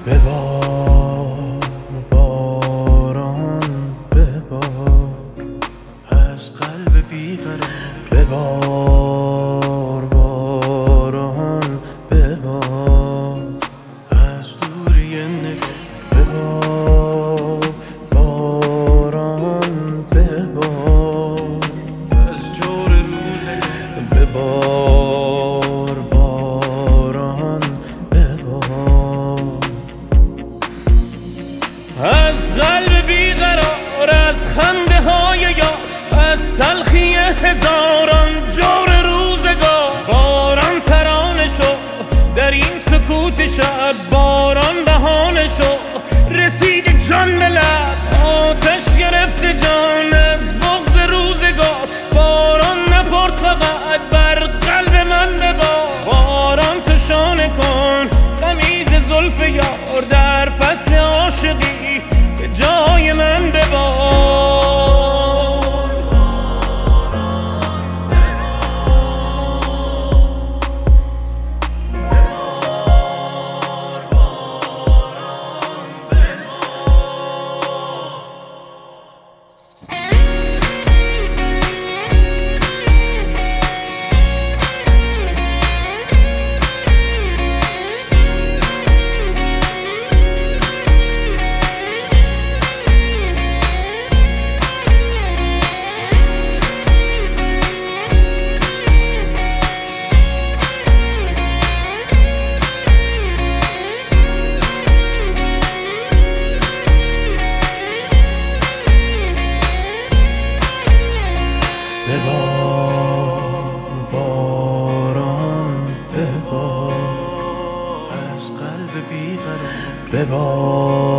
ببار باران ببار از قلب بیقرار، ببار باران ببار از دوری نگاه، ببار باران ببار از جور روزگار، ببار باران ببار از قلب بیقرار، از خنده های یار، از تلخی هزاران جور روزگار. باران ترانه شو در این سکوت شب، باران بهانه شو رسید جان به لب، آتش گرفت جان از بغض روزگار. باران نپرس فقط بر قلب من ببار، باران تو شانه کن قمیز زلف یار، در فصل عاشقی به جای من ببار. ببار باران ببار از قلب بیقرار، ببار